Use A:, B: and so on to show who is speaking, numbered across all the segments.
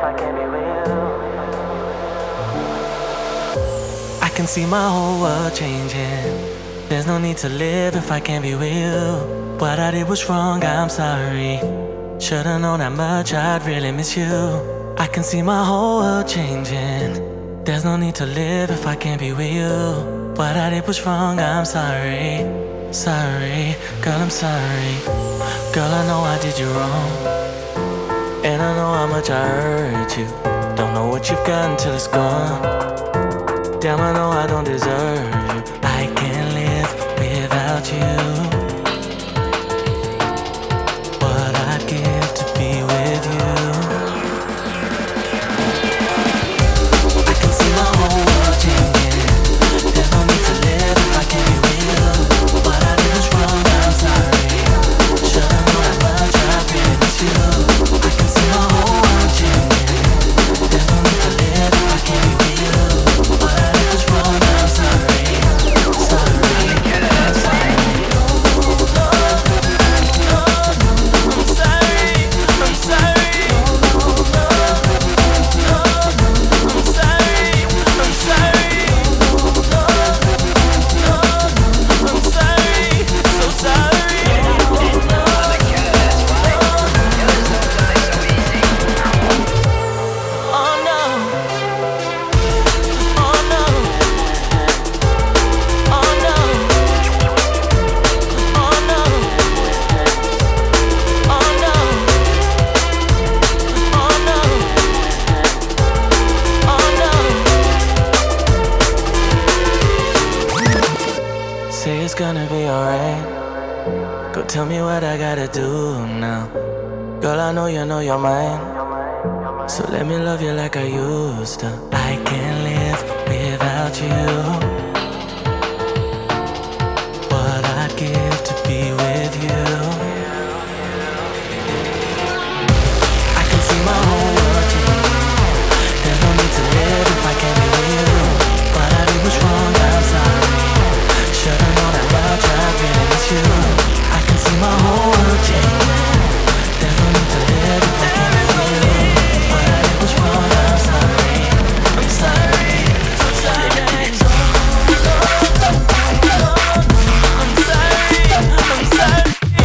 A: I can't be with you.
B: I can see my whole world changing. There's no need to live if I can't be with you. What I did was wrong, I'm sorry. Should've known that much, I'd really miss you. I can see my whole world changing. There's no need to live if I can't be with you. What I did was wrong, I'm sorry. Sorry, girl, I'm sorry. Girl, I know I did you wrong, and I know how much I hurt you. Don't know what you've got until it's gone. Damn, I know I don't deserve you. I can't live without you. What I'd give to be with you. I can see my whole world changing. There's no need to live if I can't be with you. What I did was wrong, I'm sorry. Should've known that much, I really miss you. I can see my whole world changing. There's no need to live if I can't be with you. What I did was wrong, I'm sorry. Sorry, I'm sorry. Say it's gonna be alright. Go tell me what I gotta do now. Girl, I know you're mine. So let me love you like I used to. I can't live without you. What I'd give to be with you. I can see my whole world changing. There's no need to live if I can't be with you. What I did was wrong, I'm sorry. Should've known that much, I really miss you. I can see my whole world changing. There's no need to live if I can't be with you. What I did was wrong, I'm sorry. I'm sorry, I'm sorry. I'm sorry, I'm sorry.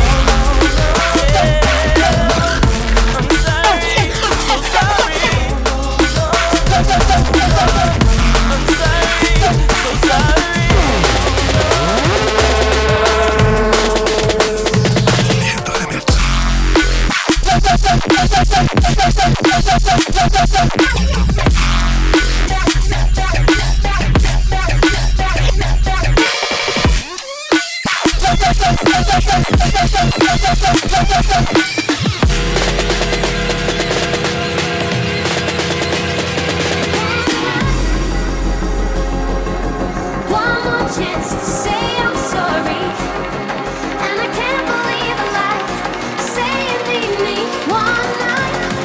B: I'm sorry, so sorry. I'm sorry, so sorry.
C: One more chance to say I'm sorry, and I can't believe a lie. Say you need me one night.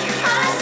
C: I